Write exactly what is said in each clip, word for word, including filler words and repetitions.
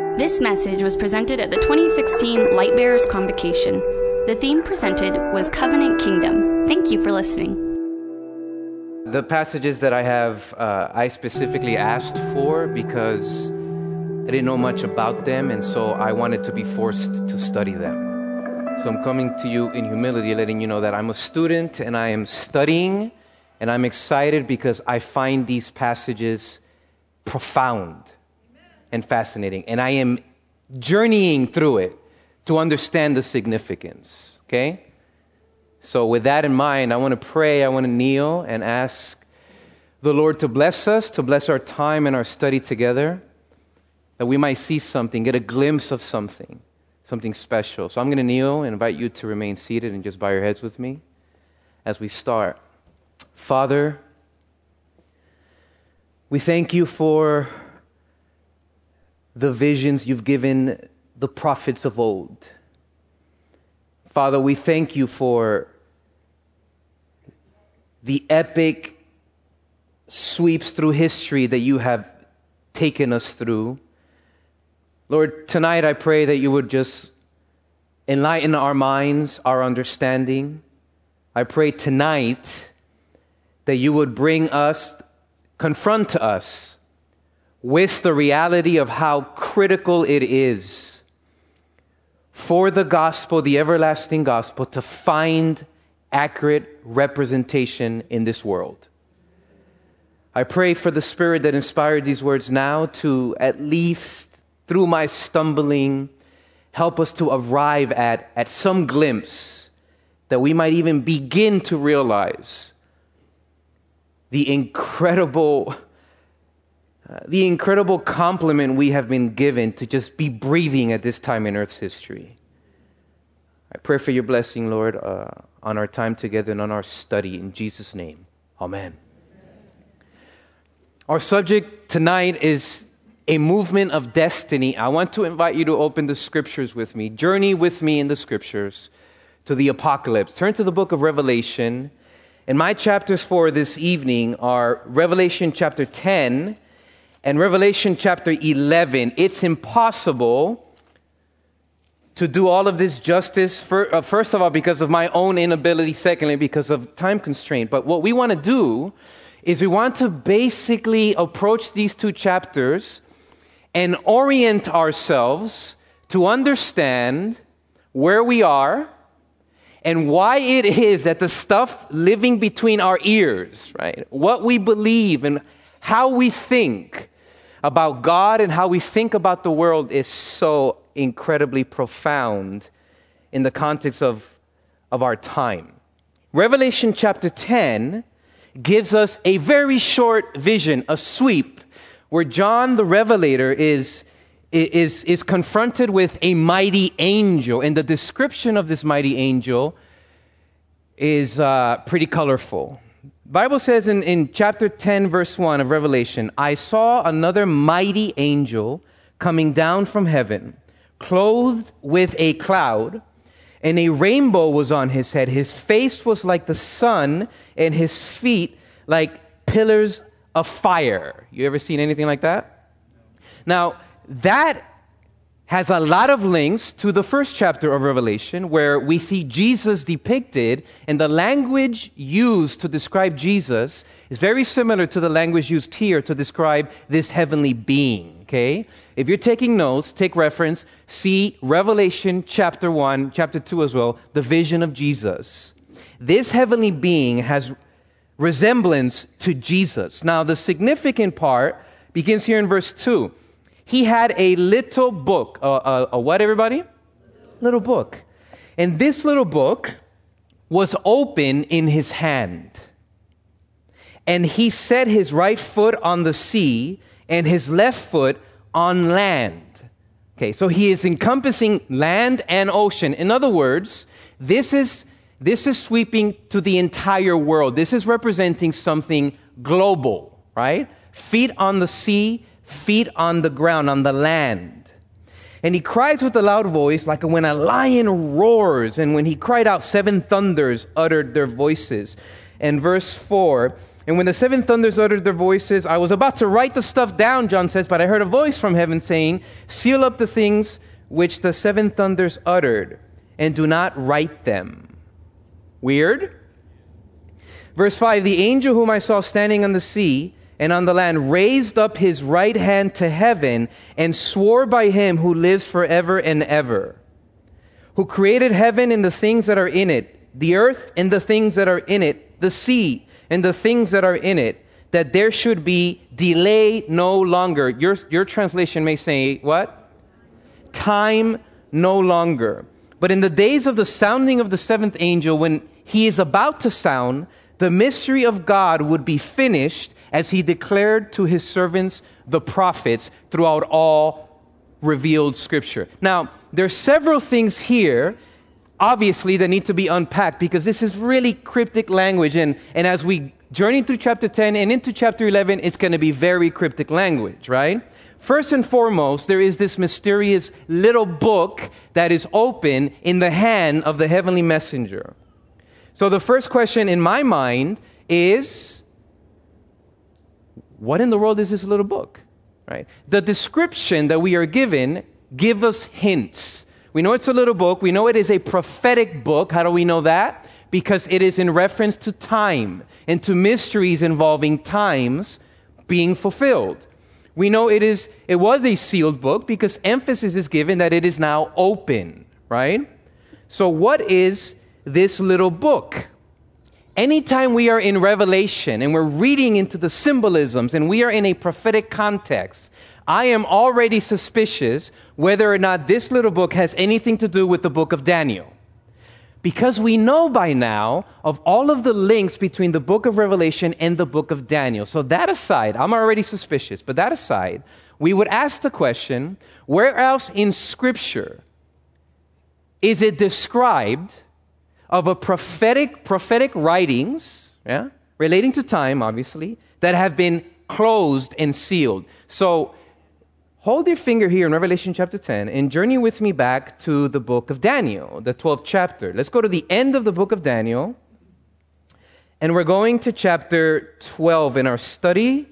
This message was presented at the twenty sixteen Lightbearers Convocation. The theme presented was Covenant Kingdom. Thank you for listening. The passages that I have, uh, I specifically asked for because I didn't know much about them, and so I wanted to be forced to study them. So I'm coming to you in humility, letting you know that I'm a student and I am studying, and I'm excited because I find these passages profound and fascinating, and I am journeying through it to understand the significance, okay? So with that in mind, I want to pray, I want to kneel and ask the Lord to bless us, to bless our time and our study together, that we might see something, get a glimpse of something, something special. So I'm going to kneel and invite you to remain seated and just bow your heads with me as we start. Father, we thank you for the visions you've given the prophets of old. Father, we thank you for the epic sweeps through history that you have taken us through. Lord, tonight I pray that you would just enlighten our minds, our understanding. I pray tonight that you would bring us, confront us with the reality of how critical it is for the gospel, the everlasting gospel, to find accurate representation in this world. I pray for the Spirit that inspired these words now to, at least through my stumbling, help us to arrive at, at some glimpse that we might even begin to realize the incredible Uh, the incredible compliment we have been given to just be breathing at this time in Earth's history. I pray for your blessing, Lord, uh, on our time together and on our study. In Jesus' name, amen. Our subject tonight is a movement of destiny. I want to invite you to open the scriptures with me. Journey with me in the scriptures to the apocalypse. Turn to the book of Revelation. And my chapters for this evening are Revelation chapter ten and Revelation chapter eleven. It's impossible to do all of this justice, for, uh, first of all, because of my own inability, secondly, because of time constraint. But what we want to do is we want to basically approach these two chapters and orient ourselves to understand where we are and why it is that the stuff living between our ears, right, what we believe and how we think about God and how we think about the world is so incredibly profound in the context of, of our time. Revelation chapter ten gives us a very short vision, a sweep, where John the Revelator is, is, is confronted with a mighty angel. And the description of this mighty angel is uh, pretty colorful. Bible says in, in chapter ten, verse one of Revelation, I saw another mighty angel coming down from heaven, clothed with a cloud, and a rainbow was on his head. His face was like the sun, and his feet like pillars of fire. You ever seen anything like that? Now, that has a lot of links to the first chapter of Revelation, where we see Jesus depicted, and the language used to describe Jesus is very similar to the language used here to describe this heavenly being, okay? If you're taking notes, take reference, see Revelation chapter one, chapter two as well, the vision of Jesus. This heavenly being has resemblance to Jesus. Now, the significant part begins here in verse two. He had a little book. A, a, a what, everybody? Little book. And this little book was open in his hand. And he set his right foot on the sea and his left foot on land. Okay, so he is encompassing land and ocean. In other words, this is, this is sweeping to the entire world. This is representing something global, right? Feet on the sea, feet on the ground, on the land. And he cries with a loud voice like when a lion roars. And when he cried out, seven thunders uttered their voices. And verse four, And when the seven thunders uttered their voices, I was about to write the stuff down, John says, but I heard a voice from heaven saying, seal up the things which the seven thunders uttered, and do not write them. Weird? Verse five, the angel whom I saw standing on the sea and on the land raised up his right hand to heaven and swore by him who lives forever and ever, who created heaven and the things that are in it, the earth and the things that are in it, the sea and the things that are in it, that there should be delay no longer. Your, your translation may say, what? Time no longer. But in the days of the sounding of the seventh angel, when he is about to sound, the mystery of God would be finished as he declared to his servants, the prophets, throughout all revealed scripture. Now, there are several things here, obviously, that need to be unpacked because this is really cryptic language. And, and as we journey through chapter ten and into chapter eleven, it's going to be very cryptic language, right? First and foremost, there is this mysterious little book that is open in the hand of the heavenly messenger. So the first question in my mind is, what in the world is this little book? Right? The description that we are given give us hints. We know it's a little book. We know it is a prophetic book. How do we know that? Because it is in reference to time and to mysteries involving times being fulfilled. We know it is. It was a sealed book because emphasis is given that it is now open, right? So what is this little book? Anytime we are in Revelation and we're reading into the symbolisms and we are in a prophetic context, I am already suspicious whether or not this little book has anything to do with the book of Daniel. Because we know by now of all of the links between the book of Revelation and the book of Daniel. So that aside, I'm already suspicious, but that aside, we would ask the question, where else in Scripture is it described of a prophetic, prophetic writings, yeah, relating to time, obviously, that have been closed and sealed? So hold your finger here in Revelation chapter ten and journey with me back to the book of Daniel, the twelfth chapter. Let's go to the end of the book of Daniel. And we're going to chapter twelve in our study.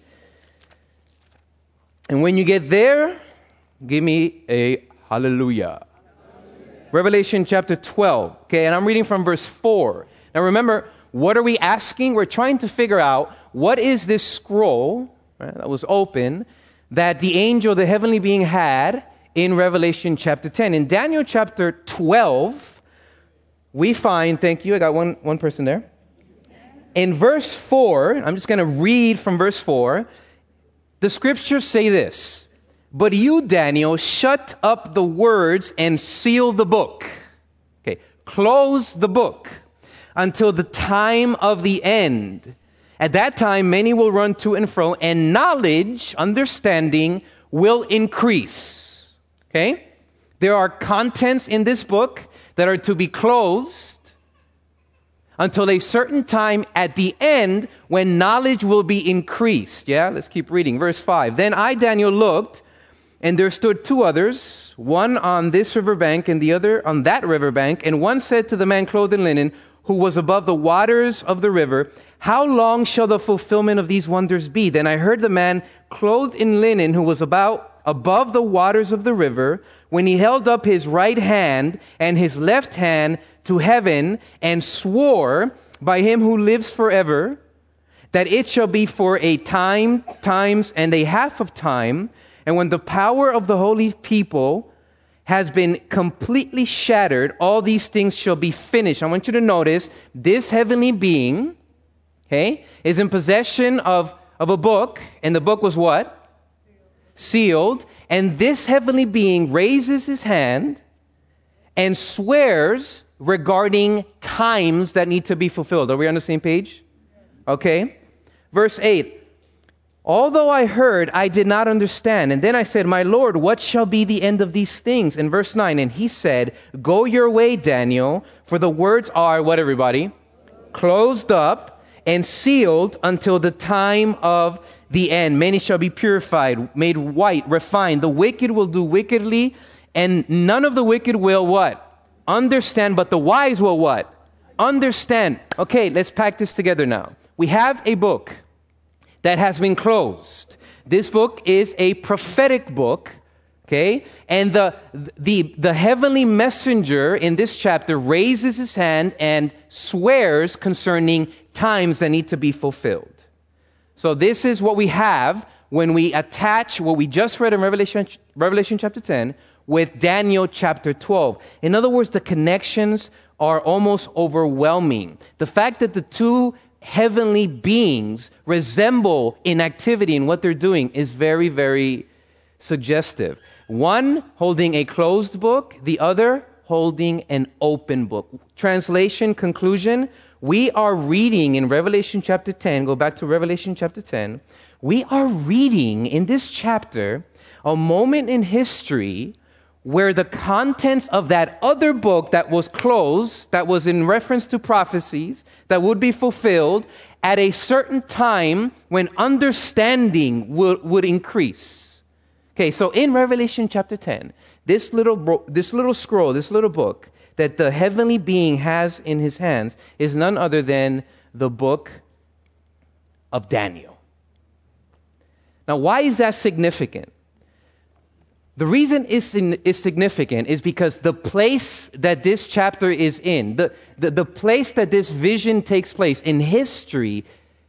And when you get there, give me a hallelujah. Revelation chapter twelve. Okay, and I'm reading from verse four. Now remember, what are we asking? We're trying to figure out what is this scroll, right, that was open that the angel, the heavenly being, had in Revelation chapter ten. In Daniel chapter twelve, we find, thank you, I got one, one person there. In verse four, I'm just going to read from verse four, the scriptures say this, but you, Daniel, shut up the words and seal the book. Okay, close the book until the time of the end. At that time, many will run to and fro, and knowledge, understanding, will increase. Okay? There are contents in this book that are to be closed until a certain time at the end when knowledge will be increased. Yeah? Let's keep reading. Verse five. Then I, Daniel, looked, and there stood two others, one on this riverbank and the other on that riverbank, and one said to the man clothed in linen, who was above the waters of the river, how long shall the fulfillment of these wonders be? Then I heard the man clothed in linen who was about above the waters of the river, when he held up his right hand and his left hand to heaven and swore by him who lives forever, that it shall be for a time, times, and a half of time, and when the power of the holy people has been completely shattered, all these things shall be finished. I want you to notice this heavenly being, okay, is in possession of, of a book, and the book was what? Sealed. And this heavenly being raises his hand and swears regarding times that need to be fulfilled. Are we on the same page? Okay. Verse eight. Although I heard, I did not understand. And then I said, my Lord, what shall be the end of these things? In verse nine, and he said, go your way, Daniel, for the words are, what everybody? Closed up and sealed until the time of the end. Many shall be purified, made white, refined. The wicked will do wickedly, and none of the wicked will what? Understand, but the wise will what? Understand. Okay, let's pack this together now. We have a book. that has been closed. This book is a prophetic book, okay? And the, the, the heavenly messenger in this chapter raises his hand and swears concerning times that need to be fulfilled. So this is what we have when we attach what we just read in Revelation, Revelation chapter ten with Daniel chapter twelve. In other words, the connections are almost overwhelming. The fact that the two heavenly beings resemble in activity in what they're doing is very, very suggestive. One holding a closed book, the other holding an open book. Translation, conclusion, we are reading in Revelation chapter ten, go back to Revelation chapter ten, we are reading in this chapter a moment in history where the contents of that other book that was closed, that was in reference to prophecies that would be fulfilled at a certain time when understanding would, would increase. Okay, so in Revelation chapter ten, this little, bro- this little scroll, this little book that the heavenly being has in his hands is none other than the book of Daniel. Now, why is that significant? The reason it's, in, it's significant is because the place that this chapter is in, the, the, the place that this vision takes place in history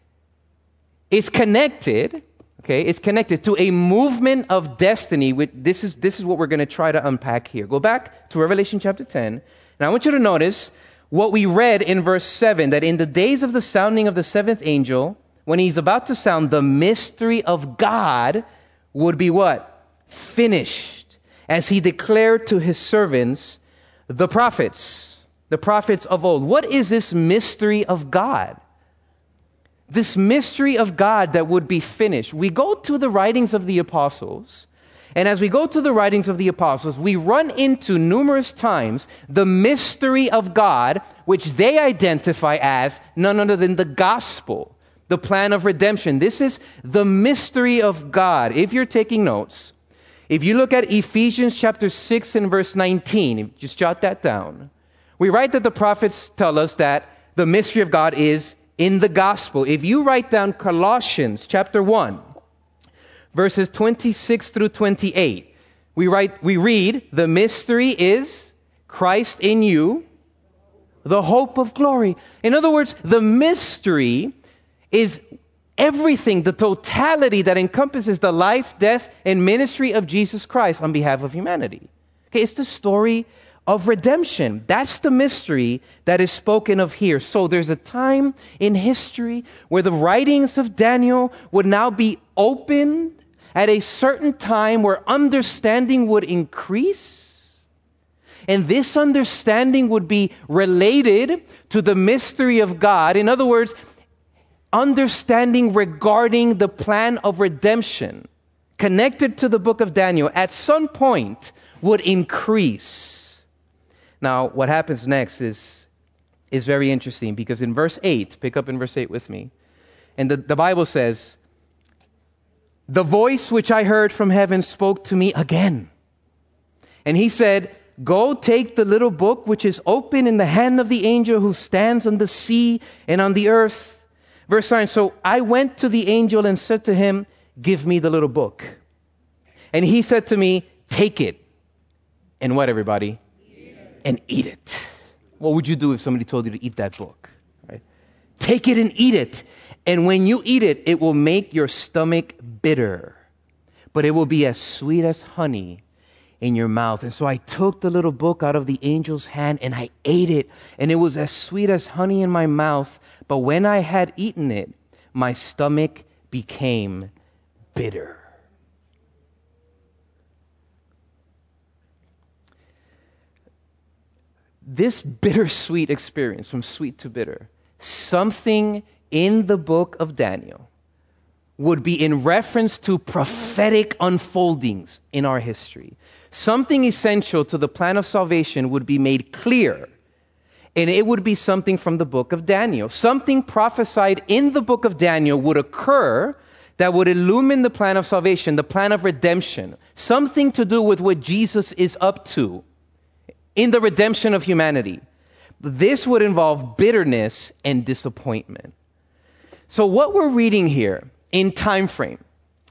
is connected, okay, it's connected to a movement of destiny. Which, this, is, this is what we're going to try to unpack here. Go back to Revelation chapter ten, and I want you to notice what we read in verse seven, that in the days of the sounding of the seventh angel, when he's about to sound, the mystery of God would be what? Finished, as he declared to his servants, the prophets, the prophets of old. What is this mystery of God? This mystery of God that would be finished. We go to the writings of the apostles, and as we go to the writings of the apostles, we run into numerous times the mystery of God, which they identify as none other than the gospel, the plan of redemption. This is the mystery of God. If you're taking notes, if you look at Ephesians chapter six and verse nineteen, just jot that down. We write that the prophets tell us that the mystery of God is in the gospel. If you write down Colossians chapter one, verses twenty-six through twenty-eight, we write, we read, the mystery is Christ in you, the hope of glory. In other words, the mystery is everything, the totality that encompasses the life, death, and ministry of Jesus Christ on behalf of humanity. Okay, it's the story of redemption. That's the mystery that is spoken of here. So there's a time in history where the writings of Daniel would now be opened at a certain time where understanding would increase. And this understanding would be related to the mystery of God. In other words, understanding regarding the plan of redemption connected to the book of Daniel at some point would increase. Now, what happens next is, is very interesting, because in verse eight, pick up in verse eight with me, and the, the Bible says, the voice which I heard from heaven spoke to me again. And he said, go take the little book which is open in the hand of the angel who stands on the sea and on the earth. Verse nine, so I went to the angel and said to him, give me the little book. And he said to me, take it. And what, everybody? Eat and eat it. What would you do if somebody told you to eat that book? Right? Take it and eat it. And when you eat it, it will make your stomach bitter, but it will be as sweet as honey in your mouth. And so I took the little book out of the angel's hand and I ate it, and it was as sweet as honey in my mouth. But when I had eaten it, my stomach became bitter. This bittersweet experience, from sweet to bitter, something in the book of Daniel would be in reference to prophetic unfoldings in our history. Something essential to the plan of salvation would be made clear, and it would be something from the book of Daniel. Something prophesied in the book of Daniel would occur that would illumine the plan of salvation, the plan of redemption, something to do with what Jesus is up to in the redemption of humanity. This would involve bitterness and disappointment. So what we're reading here in time frame.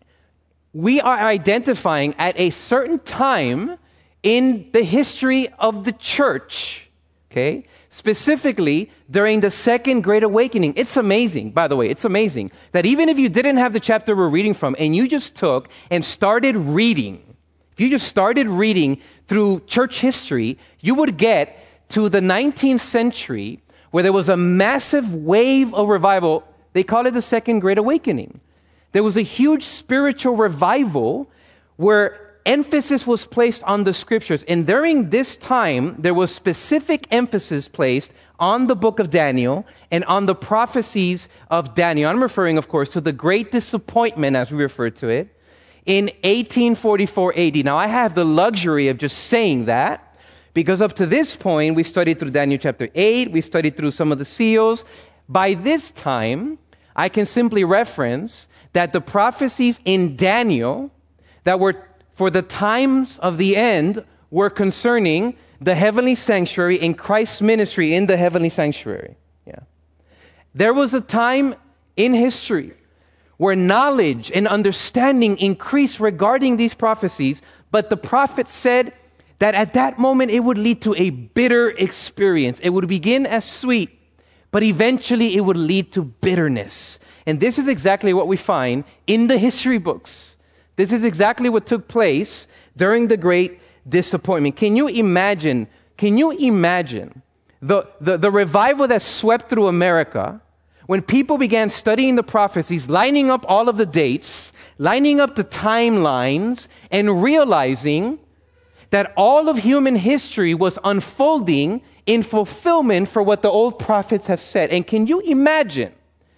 We are identifying at a certain time in the history of the church, okay? Specifically during the Second Great Awakening. It's amazing, by the way, it's amazing that even if you didn't have the chapter we're reading from and you just took and started reading, if you just started reading through church history, you would get to the nineteenth century where there was a massive wave of revival. They call it the Second Great Awakening. There was a huge spiritual revival where emphasis was placed on the scriptures. And during this time, there was specific emphasis placed on the book of Daniel and on the prophecies of Daniel. I'm referring, of course, to the Great Disappointment, as we refer to it, in eighteen forty-four A D. Now, I have the luxury of just saying that because up to this point, we studied through Daniel chapter eight, we studied through some of the seals. By this time, I can simply reference that the prophecies in Daniel that were for the times of the end were concerning the heavenly sanctuary and Christ's ministry in the heavenly sanctuary. Yeah. There was a time in history where knowledge and understanding increased regarding these prophecies, but the prophet said that at that moment it would lead to a bitter experience. It would begin as sweet, but eventually it would lead to bitterness. And this is exactly what we find in the history books. This is exactly what took place during the Great Disappointment. Can you imagine, can you imagine the, the, the revival that swept through America when people began studying the prophecies, lining up all of the dates, lining up the timelines, and realizing that all of human history was unfolding in fulfillment for what the old prophets have said? And can you imagine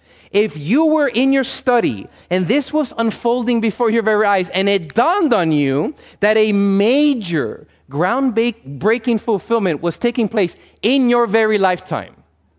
if you were in your study and this was unfolding before your very eyes and it dawned on you that a major groundbreaking fulfillment was taking place in your very lifetime?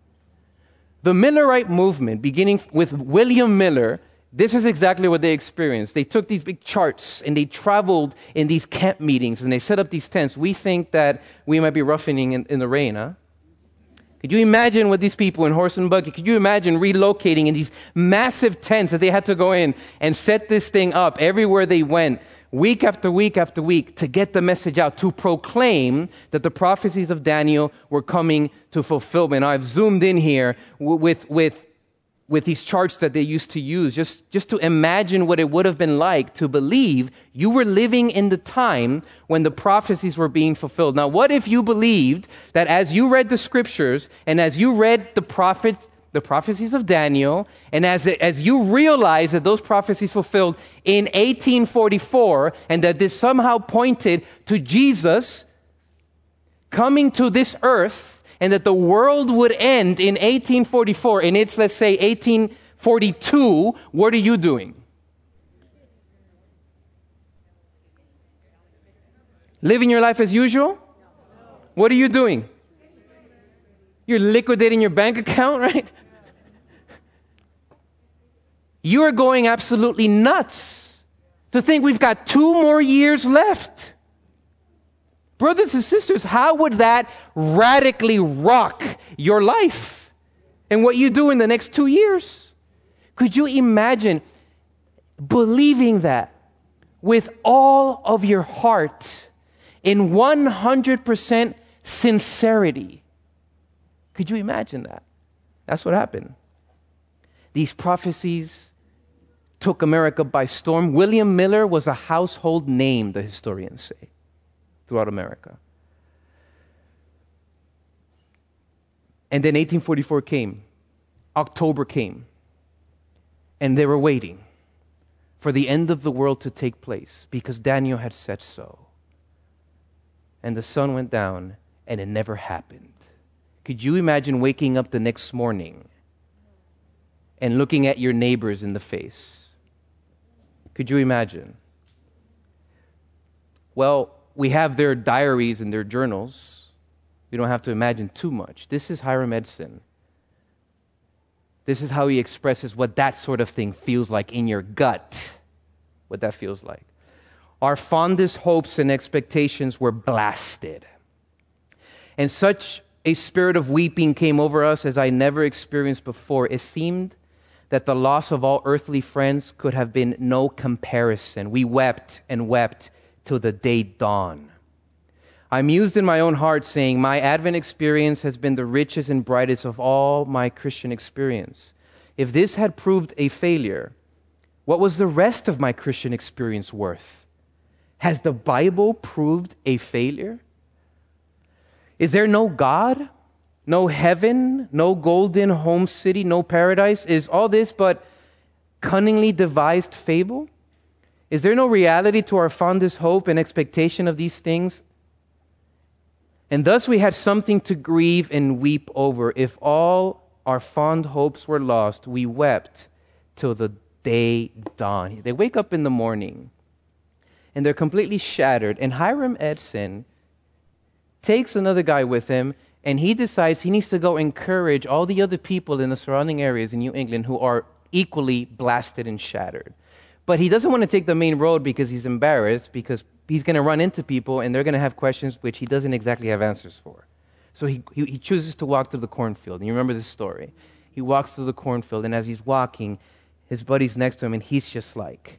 The Millerite movement, beginning with William Miller, this is exactly what they experienced. They took these big charts and they traveled in these camp meetings and they set up these tents. We think that we might be roughening in, in the rain, huh? Could you imagine what these people in horse and buggy, could you imagine relocating in these massive tents that they had to go in and set this thing up everywhere they went, week after week after week, to get the message out, to proclaim that the prophecies of Daniel were coming to fulfillment? Now, I've zoomed in here with, with, with these charts that they used to use, just, just to imagine what it would have been like to believe you were living in the time when the prophecies were being fulfilled. Now, what if you believed that as you read the scriptures and as you read the prophets, the prophecies of Daniel, and as, as you realized that those prophecies fulfilled in eighteen forty-four and that this somehow pointed to Jesus coming to this earth, and that the world would end in eighteen forty-four, and it's, let's say, eighteen forty-two, what are you doing? Living your life as usual? What are you doing? You're liquidating your bank account, right? You are going absolutely nuts to think we've got two more years left. Brothers and sisters, how would that radically rock your life and what you do in the next two years? Could you imagine believing that with all of your heart in one hundred percent sincerity? Could you imagine that? That's what happened. These prophecies took America by storm. William Miller was a household name, the historians say, throughout America. And then eighteen forty-four came. October came. And they were waiting for the end of the world to take place because Daniel had said so. And the sun went down and it never happened. Could you imagine waking up the next morning and looking at your neighbors in the face? Could you imagine? Well, we have their diaries and their journals. We don't have to imagine too much. This is Hiram Edson. This is how he expresses what that sort of thing feels like in your gut, what that feels like. Our fondest hopes and expectations were blasted. And such a spirit of weeping came over us as I never experienced before. It seemed that the loss of all earthly friends could have been no comparison. We wept and wept till the day dawned. I mused in my own heart, saying, my Advent experience has been the richest and brightest of all my Christian experience. If this had proved a failure, what was the rest of my Christian experience worth? Has the Bible proved a failure? Is there no God, no heaven, no golden home city, no paradise? Is all this but cunningly devised fable? Is there no reality to our fondest hope and expectation of these things? And thus we had something to grieve and weep over. If all our fond hopes were lost, we wept till the day dawned. They wake up in the morning and they're completely shattered. And Hiram Edson takes another guy with him, and he decides he needs to go encourage all the other people in the surrounding areas in New England who are equally blasted and shattered. But he doesn't want to take the main road because he's embarrassed, because he's going to run into people and they're going to have questions which he doesn't exactly have answers for. So he, he, he chooses to walk through the cornfield. And you remember this story. He walks through the cornfield, and as he's walking, his buddy's next to him, and he's just like,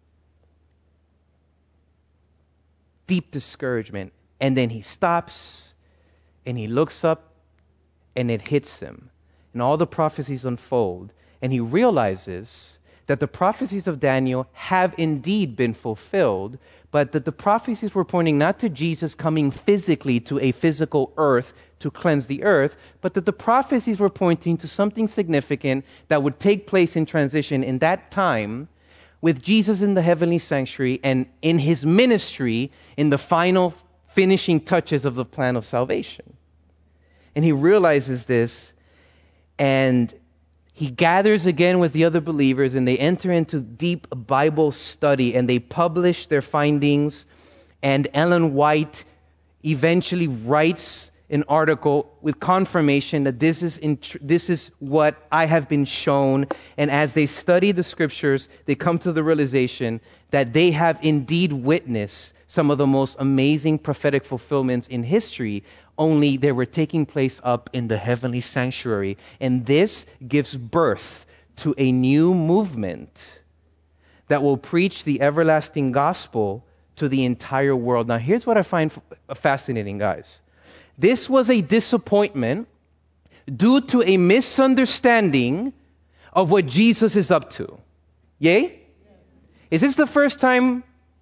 deep discouragement. And then he stops, and he looks up, and it hits him. And all the prophecies unfold, and he realizes that the prophecies of Daniel have indeed been fulfilled, but that the prophecies were pointing not to Jesus coming physically to a physical earth to cleanse the earth, but that the prophecies were pointing to something significant that would take place in transition in that time with Jesus in the heavenly sanctuary and in his ministry in the final finishing touches of the plan of salvation. And he realizes this, and he gathers again with the other believers, and they enter into deep Bible study, and they publish their findings. And Ellen White eventually writes an article with confirmation that this is in tr- this is what I have been shown. And as they study the scriptures, they come to the realization that they have indeed witnessed some of the most amazing prophetic fulfillments in history, only they were taking place up in the heavenly sanctuary. And this gives birth to a new movement that will preach the everlasting gospel to the entire world. Now, here's what I find f- fascinating, guys. This was a disappointment due to a misunderstanding of what Jesus is up to. Yay? Is this the first time?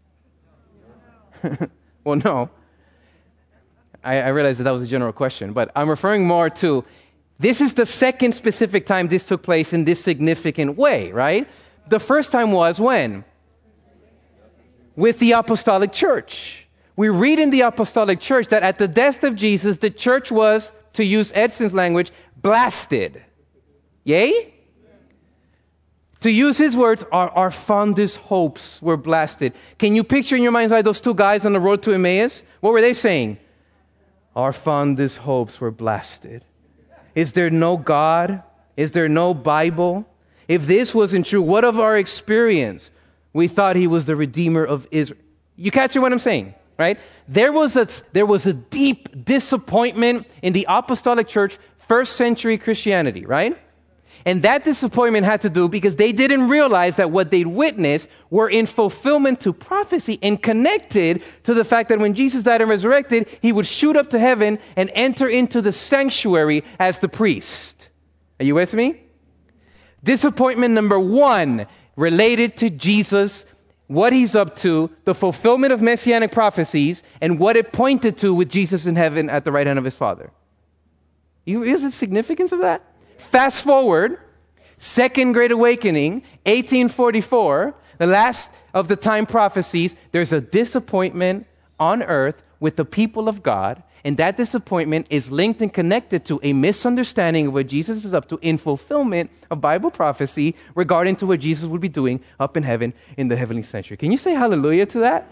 Well, no. I, I realize that that was a general question, but I'm referring more to, this is the second specific time this took place in this significant way, right? The first time was when? With the apostolic church. We read in the apostolic church that at the death of Jesus, the church was, to use Edson's language, blasted. Yay? To use his words, our, our fondest hopes were blasted. Can you picture in your mind's eye those two guys on the road to Emmaus? What were they saying? Our fondest hopes were blasted. Is there no God? Is there no Bible? If this wasn't true, what of our experience? We thought he was the Redeemer of Israel. You catch what I'm saying? Right? There was a there was a deep disappointment in the apostolic church, first century Christianity, right? And that disappointment had to do because they didn't realize that what they'd witnessed were in fulfillment to prophecy and connected to the fact that when Jesus died and resurrected, he would shoot up to heaven and enter into the sanctuary as the priest. Are you with me? Disappointment number one related to Jesus, what he's up to, the fulfillment of messianic prophecies, and what it pointed to with Jesus in heaven at the right hand of his Father. You realize the significance of that? Fast forward, Second Great Awakening, eighteen forty-four, the last of the time prophecies, there's a disappointment on earth with the people of God, and that disappointment is linked and connected to a misunderstanding of what Jesus is up to in fulfillment of Bible prophecy regarding to what Jesus would be doing up in heaven in the heavenly sanctuary. Can you say hallelujah to that?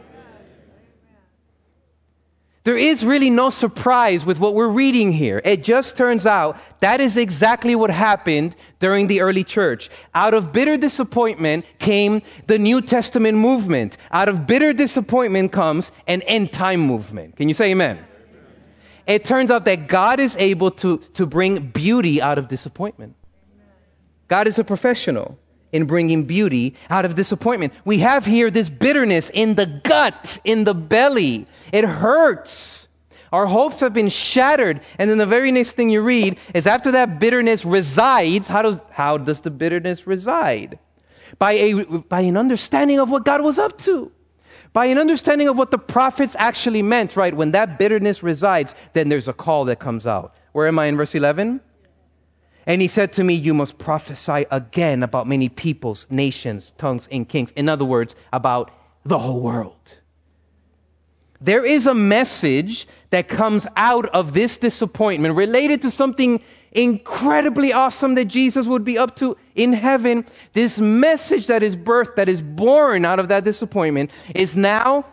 There is really no surprise with what we're reading here. It just turns out that is exactly what happened during the early church. Out of bitter disappointment came the New Testament movement. Out of bitter disappointment comes an end time movement. Can you say amen? Amen. It turns out that God is able to, to bring beauty out of disappointment. God is a professional in bringing beauty out of disappointment. We have here this bitterness in the gut, in the belly. It hurts. Our hopes have been shattered. And then the very next thing you read is after that bitterness resides, how does, how does the bitterness reside? By a, by an understanding of what God was up to. By an understanding of what the prophets actually meant, right? When that bitterness resides, then there's a call that comes out. Where am I in verse eleven? And he said to me, you must prophesy again about many peoples, nations, tongues, and kings. In other words, about the whole world. There is a message that comes out of this disappointment related to something incredibly awesome that Jesus would be up to in heaven. This message that is birthed, that is born out of that disappointment, is now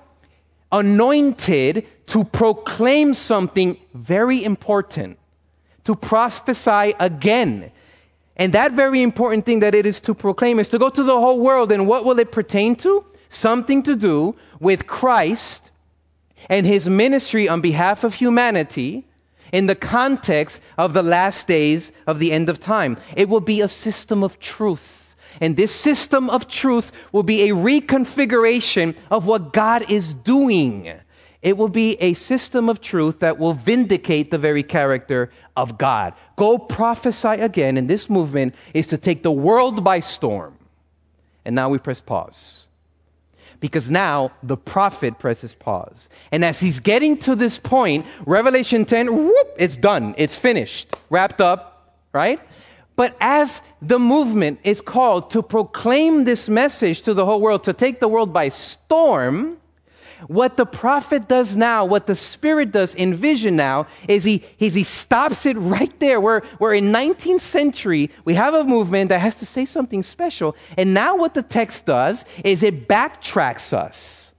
anointed to proclaim something very important. To prophesy again. And that very important thing that it is to proclaim is to go to the whole world. And what will it pertain to? Something to do with Christ and his ministry on behalf of humanity in the context of the last days of the end of time. It will be a system of truth. And this system of truth will be a reconfiguration of what God is doing. It will be a system of truth that will vindicate the very character of God. Go prophesy again. And this movement is to take the world by storm. And now we press pause. Because now the prophet presses pause. And as he's getting to this point, Revelation ten, whoop, it's done. It's finished. Wrapped up, right? But as the movement is called to proclaim this message to the whole world, to take the world by storm, what the prophet does now, what the Spirit does in vision now, is he, is he stops it right there. Where, where in nineteenth century, we have a movement that has to say something special. And now what the text does is it backtracks us.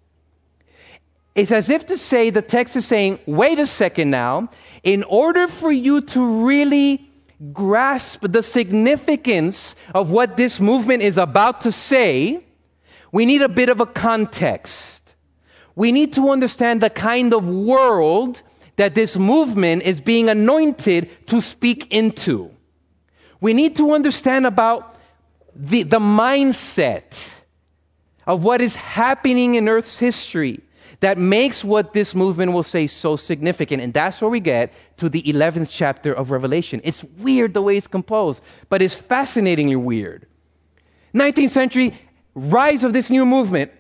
It's as if to say, the text is saying, wait a second now. In order for you to really grasp the significance of what this movement is about to say, we need a bit of a context. We need to understand the kind of world that this movement is being anointed to speak into. We need to understand about the, the mindset of what is happening in Earth's history that makes what this movement will say so significant. And that's where we get to the eleventh chapter of Revelation. It's weird the way it's composed, but it's fascinatingly weird. nineteenth century, rise of this new movement.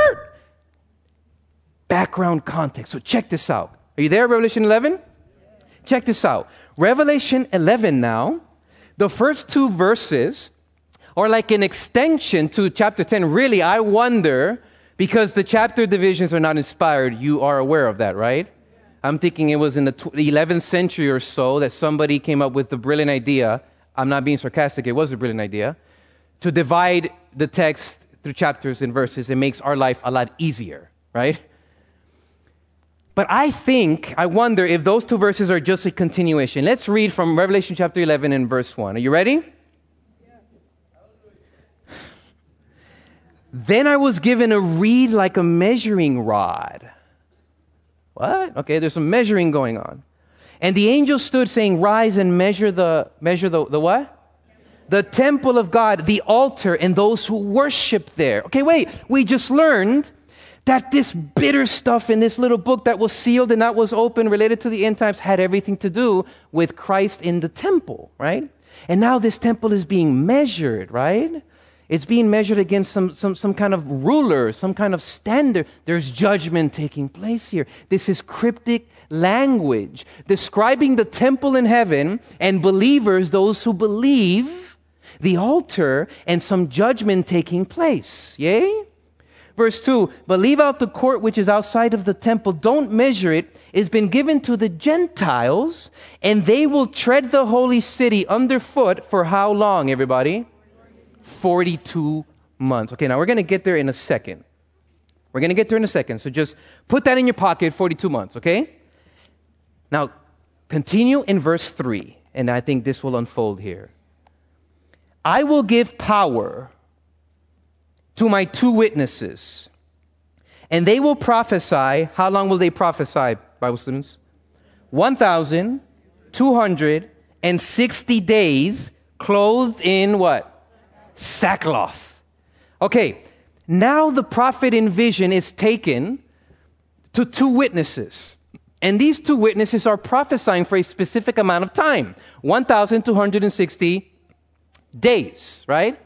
Background context. So check this out. Are you there, Revelation eleven? Check this out. Revelation eleven now, the first two verses are like an extension to chapter ten. Really, I wonder, because the chapter divisions are not inspired, you are aware of that, right? I'm thinking it was in the eleventh century or so that somebody came up with the brilliant idea, I'm not being sarcastic, it was a brilliant idea, to divide the text through chapters and verses. It makes our life a lot easier, right? But I think, I wonder if those two verses are just a continuation. Let's read from Revelation chapter eleven and verse one. Are you ready? Yes. Then I was given a reed like a measuring rod. What? Okay, there's some measuring going on. And the angel stood saying, rise and measure the, measure the, the what? The temple of God, the altar, and those who worship there. Okay, wait, we just learned that this bitter stuff in this little book that was sealed and that was open related to the end times had everything to do with Christ in the temple, right? And now this temple is being measured, right? It's being measured against some, some, some kind of ruler, some kind of standard. There's judgment taking place here. This is cryptic language describing the temple in heaven and believers, those who believe, the altar, and some judgment taking place. Yay? Verse two, but leave out the court which is outside of the temple. Don't measure it. It's been given to the Gentiles, and they will tread the holy city underfoot for how long, everybody? forty-two months. Okay, now we're going to get there in a second. We're going to get there in a second. So just put that in your pocket, forty-two months, okay? Now, continue in verse three, and I think this will unfold here. I will give power to my two witnesses, and they will prophesy. How long will they prophesy, Bible students? one thousand two hundred sixty days clothed in what? Sackcloth. Okay, now the prophet in vision is taken to two witnesses. And these two witnesses are prophesying for a specific amount of time, one thousand two hundred sixty days, right?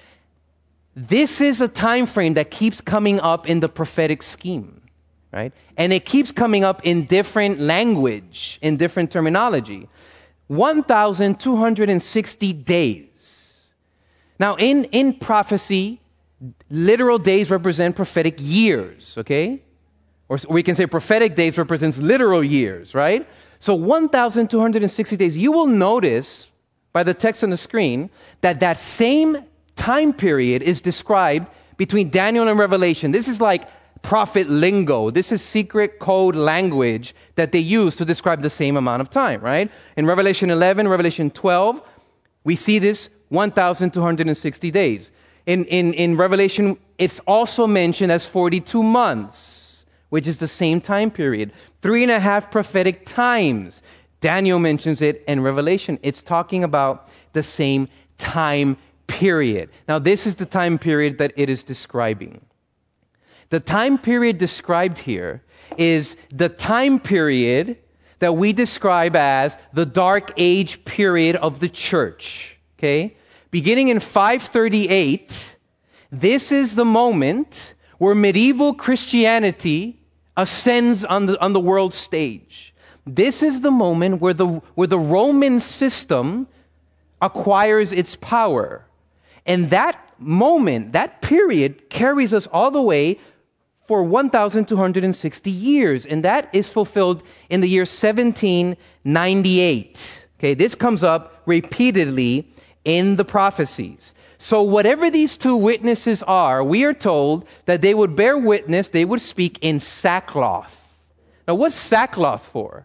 This is a time frame that keeps coming up in the prophetic scheme, right? And it keeps coming up in different language, in different terminology. one thousand two hundred sixty days. Now, in, in prophecy, literal days represent prophetic years, okay? Or we can say prophetic days represents literal years, right? So one thousand two hundred sixty days. You will notice by the text on the screen that that same time period is described between Daniel and Revelation. This is like prophet lingo. This is secret code language that they use to describe the same amount of time, right? In Revelation eleven, Revelation twelve, we see this one thousand two hundred sixty days. In, in, in Revelation, it's also mentioned as forty-two months, which is the same time period. Three and a half prophetic times. Daniel mentions it in Revelation. It's talking about the same time period. Now, this is the time period that it is describing. The time period described here is the time period that we describe as the dark age period of the church. Okay? Beginning in five thirty-eight, this is the moment where medieval Christianity ascends on the, on the world stage. This is the moment where the, where the Roman system acquires its power. And that moment, that period, carries us all the way for one thousand two hundred sixty years. And that is fulfilled in the year seventeen ninety-eight. Okay, this comes up repeatedly in the prophecies. So whatever these two witnesses are, we are told that they would bear witness, they would speak in sackcloth. Now, what's sackcloth for?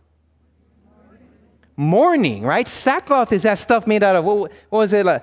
Mourning, right? Sackcloth is that stuff made out of, what, what was it? Like?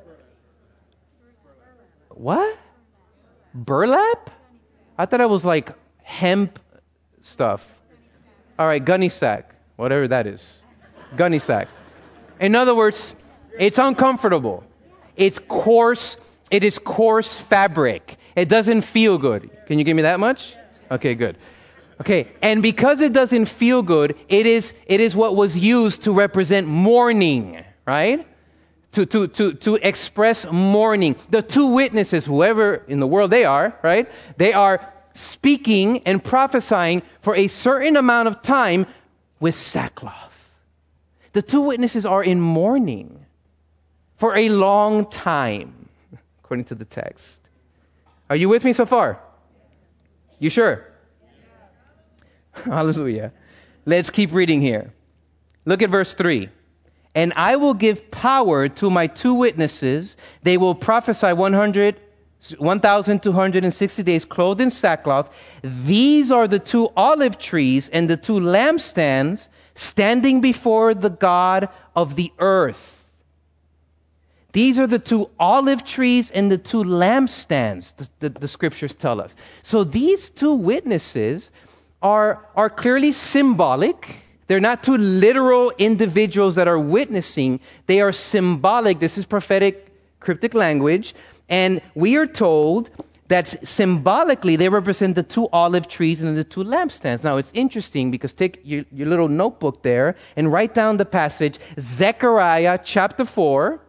What? Burlap? I thought it was like hemp stuff. All right, gunny sack, whatever that is. Gunny sack. In other words, it's uncomfortable. It's coarse. It is coarse fabric. It doesn't feel good. Can you give me that much? Okay, good. Okay, and because it doesn't feel good, it is it is what was used to represent mourning, right? To to to to express mourning. The two witnesses, whoever in the world they are, right? They are speaking and prophesying for a certain amount of time with sackcloth. The two witnesses are in mourning for a long time, according to the text. Are you with me so far? You sure? Hallelujah. Let's keep reading here. Look at verse three. And I will give power to my two witnesses. They will prophesy one hundred, one thousand two hundred sixty days clothed in sackcloth. These are the two olive trees and the two lampstands standing before the God of the earth. These are the two olive trees and the two lampstands, the, the, the scriptures tell us. So these two witnesses are, are clearly symbolic. They're not two literal individuals that are witnessing. They are symbolic. This is prophetic, cryptic language. And we are told that symbolically they represent the two olive trees and the two lampstands. Now it's interesting because take your, your little notebook there and write down the passage, Zechariah chapter four.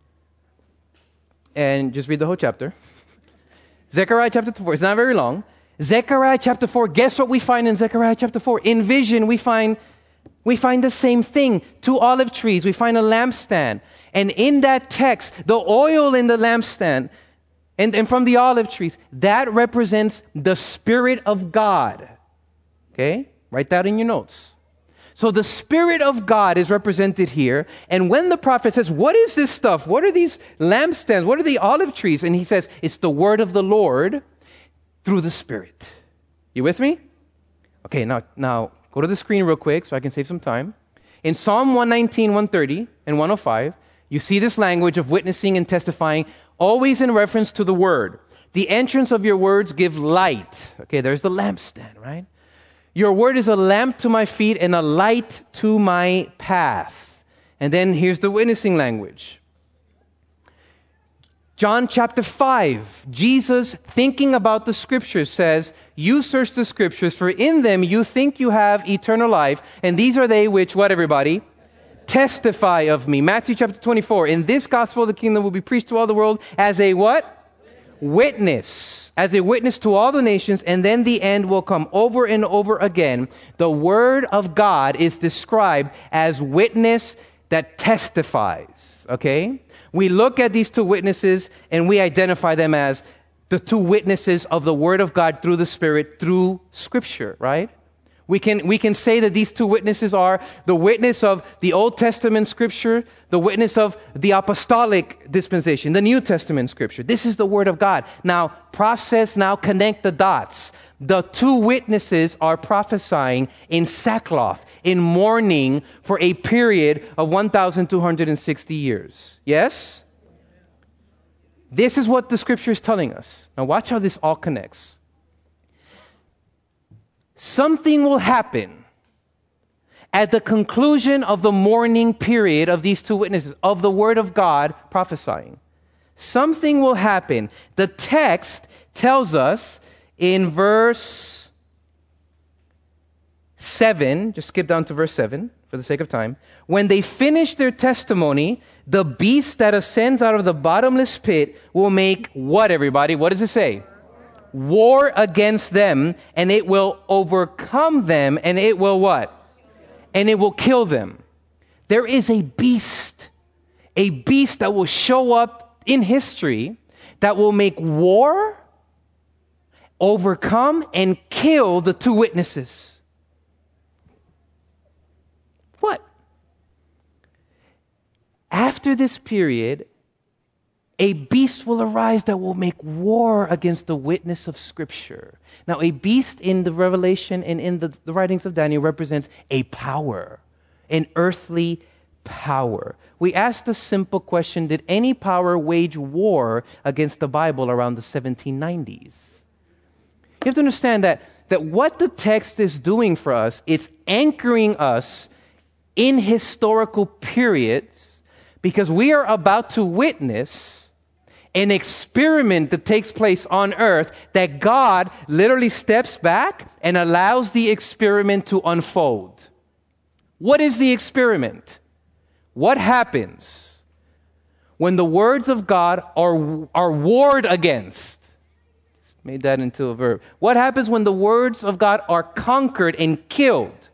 And just read the whole chapter. Zechariah chapter four. It's not very long. Zechariah chapter four. Guess what we find in Zechariah chapter four? In vision, we find we find the same thing. Two olive trees. We find a lampstand. And in that text, the oil in the lampstand and, and from the olive trees, that represents the Spirit of God. Okay? Write that in your notes. So the Spirit of God is represented here. And when the prophet says, what is this stuff? What are these lampstands? What are the olive trees? And he says, it's the word of the Lord through the Spirit. You with me? Okay, now, now go to the screen real quick so I can save some time. In Psalm one nineteen, one thirty, and one oh five, you see this language of witnessing and testifying, always in reference to the word. The entrance of your words give light. Okay, there's the lampstand, right? Your word is a lamp to my feet and a light to my path. And then here's the witnessing language. John chapter five, Jesus, thinking about the scriptures, says, you search the scriptures, for in them you think you have eternal life, and these are they which, what everybody? Testify of me. Matthew chapter twenty-four, in this gospel of the kingdom will be preached to all the world as a what? Witness. As a witness to all the nations, and then the end will come. Over and over again, the word of God is described as witness that testifies, okay? We look at these two witnesses and we identify them as the two witnesses of the Word of God through the Spirit, through Scripture, right? We can, we can say that these two witnesses are the witness of the Old Testament Scripture, the witness of the Apostolic dispensation, the New Testament Scripture. This is the Word of God. Now, process, now connect the dots. The two witnesses are prophesying in sackcloth, in mourning for a period of one thousand two hundred sixty years. Yes? This is what the Scripture is telling us. Now watch how this all connects. Something will happen at the conclusion of the mourning period of these two witnesses, of the Word of God prophesying. Something will happen. The text tells us in verse seven, just skip down to verse seven for the sake of time. When they finish their testimony, the beast that ascends out of the bottomless pit will make what, everybody? What does it say? War against them, and it will overcome them, and it will what? And it will kill them. There is a beast, a beast that will show up in history that will make war, overcome, and kill the two witnesses. What? After this period, a beast will arise that will make war against the witness of Scripture. Now, a beast in the Revelation and in the, the writings of Daniel represents a power, an earthly power. We asked the simple question, did any power wage war against the Bible around the seventeen nineties? You have to understand that, that what the text is doing for us, it's anchoring us in historical periods because we are about to witness an experiment that takes place on earth that God literally steps back and allows the experiment to unfold. What is the experiment? What happens when the words of God are, are warred against? Made that into a verb. What happens when the words of God are conquered and killed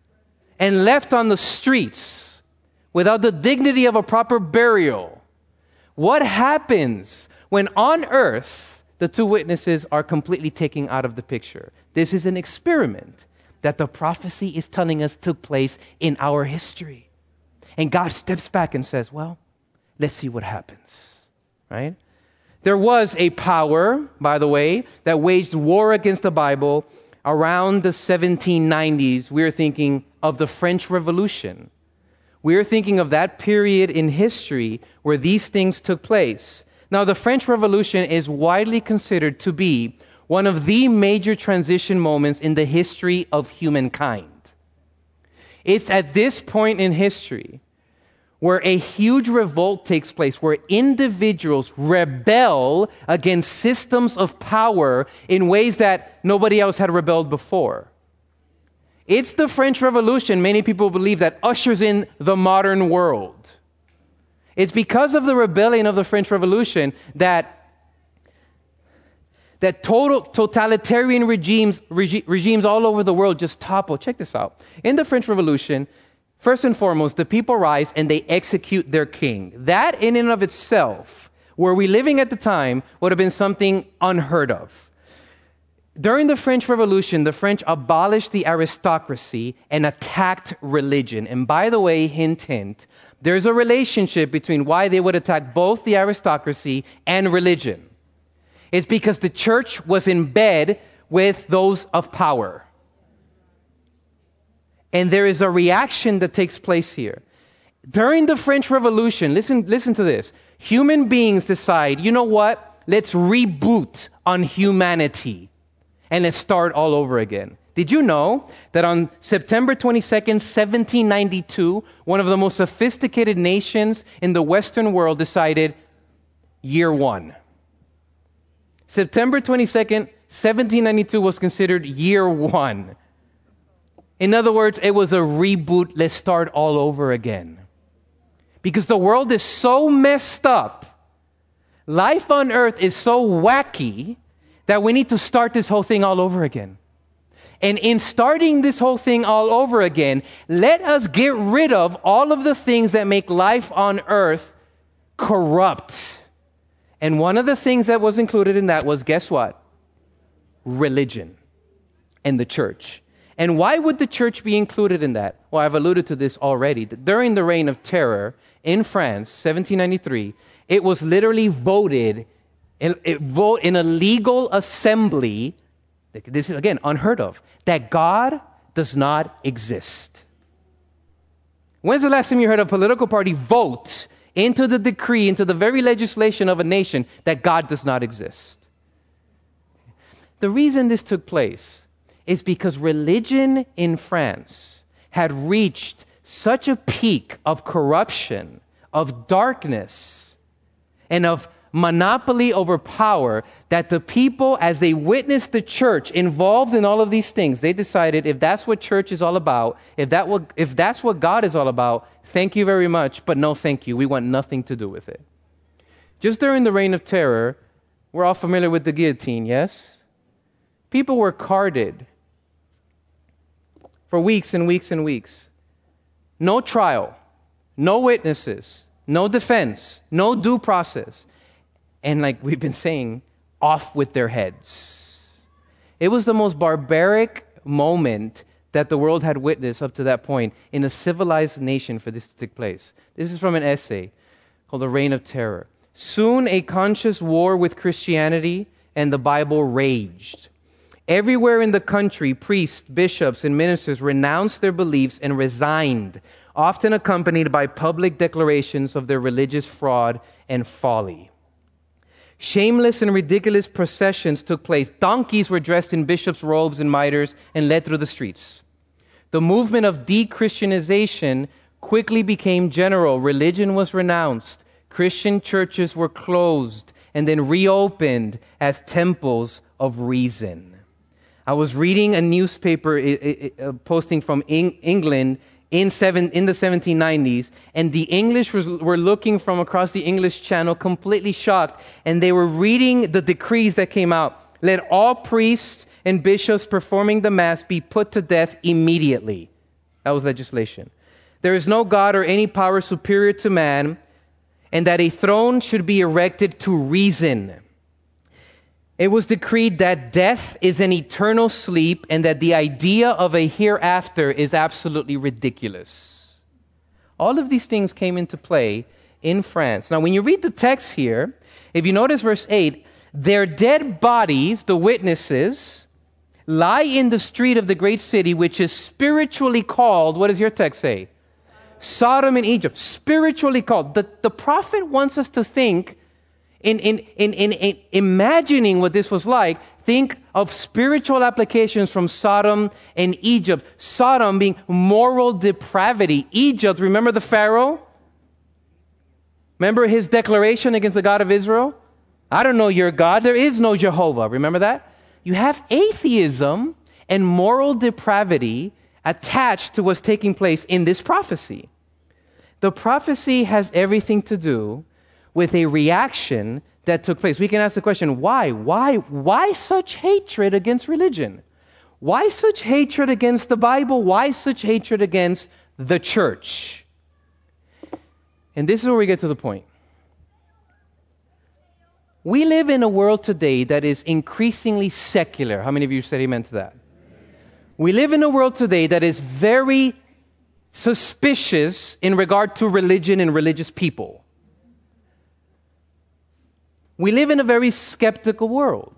and left on the streets without the dignity of a proper burial? What happens when on earth the two witnesses are completely taken out of the picture? This is an experiment that the prophecy is telling us took place in our history. And God steps back and says, well, let's see what happens, right? There was a power, by the way, that waged war against the Bible around the seventeen nineties. We're thinking of the French Revolution. We're thinking of that period in history where these things took place. Now, the French Revolution is widely considered to be one of the major transition moments in the history of humankind. It's at this point in history where a huge revolt takes place, where individuals rebel against systems of power in ways that nobody else had rebelled before. It's the French Revolution, many people believe, that ushers in the modern world. It's because of the rebellion of the French Revolution that, that total totalitarian regimes, regi- regimes all over the world just topple. Check this out. In the French Revolution, first and foremost, the people rise and they execute their king. That in and of itself, were we living at the time, would have been something unheard of. During the French Revolution, the French abolished the aristocracy and attacked religion. And by the way, hint, hint, there's a relationship between why they would attack both the aristocracy and religion. It's because the church was in bed with those of power. And there is a reaction that takes place here. During the French Revolution, listen, listen to this. Human beings decide, you know what? Let's reboot on humanity and let's start all over again. Did you know that on September twenty-second, seventeen ninety-two, one of the most sophisticated nations in the Western world decided, year one. September twenty-second, seventeen ninety-two was considered year one. In other words, it was a reboot. Let's start all over again. Because the world is so messed up. Life on earth is so wacky that we need to start this whole thing all over again. And in starting this whole thing all over again, let us get rid of all of the things that make life on earth corrupt. And one of the things that was included in that was, guess what? Religion and the church. And why would the church be included in that? Well, I've alluded to this already. During the Reign of Terror in France, seventeen ninety-three, it was literally voted in, it vote in a legal assembly. This is, again, unheard of, that God does not exist. When's the last time you heard a political party vote into the decree, into the very legislation of a nation, that God does not exist? The reason this took place is because religion in France had reached such a peak of corruption, of darkness, and of monopoly over power that the people, as they witnessed the church involved in all of these things, they decided if that's what church is all about, if that what, if that's what God is all about, thank you very much, but no thank you. We want nothing to do with it. Just during the Reign of Terror, we're all familiar with the guillotine, yes? People were carded for weeks and weeks and weeks. No trial, no witnesses, no defense, no due process. And like we've been saying, off with their heads. It was the most barbaric moment that the world had witnessed up to that point in a civilized nation for this to take place. This is from an essay called The Reign of Terror. Soon a conscious war with Christianity and the Bible raged. Everywhere in the country, priests, bishops, and ministers renounced their beliefs and resigned, often accompanied by public declarations of their religious fraud and folly. Shameless and ridiculous processions took place. Donkeys were dressed in bishops' robes and mitres and led through the streets. The movement of de-Christianization quickly became general. Religion was renounced. Christian churches were closed and then reopened as temples of reason. I was reading a newspaper uh, uh, posting from Eng- England in, seven, in the seventeen nineties, and the English was, were looking from across the English Channel completely shocked, and they were reading the decrees that came out. Let all priests and bishops performing the Mass be put to death immediately. That was legislation. There is no God or any power superior to man, and that a throne should be erected to reason. It was decreed that death is an eternal sleep and that the idea of a hereafter is absolutely ridiculous. All of these things came into play in France. Now, when you read the text here, if you notice verse eight, their dead bodies, the witnesses, lie in the street of the great city, which is spiritually called, what does your text say? Sodom and Egypt, spiritually called. The, the prophet wants us to think, in, in, in, in, in imagining what this was like, think of spiritual applications from Sodom and Egypt. Sodom being moral depravity. Egypt, remember the Pharaoh? Remember his declaration against the God of Israel? I don't know your God. There is no Jehovah. Remember that? You have atheism and moral depravity attached to what's taking place in this prophecy. The prophecy has everything to do with a reaction that took place. We can ask the question, why? Why? Why such hatred against religion? Why such hatred against the Bible? Why such hatred against the church? And this is where we get to the point. We live in a world today that is increasingly secular. How many of you said amen to that? We live in a world today that is very suspicious in regard to religion and religious people. We live in a very skeptical world.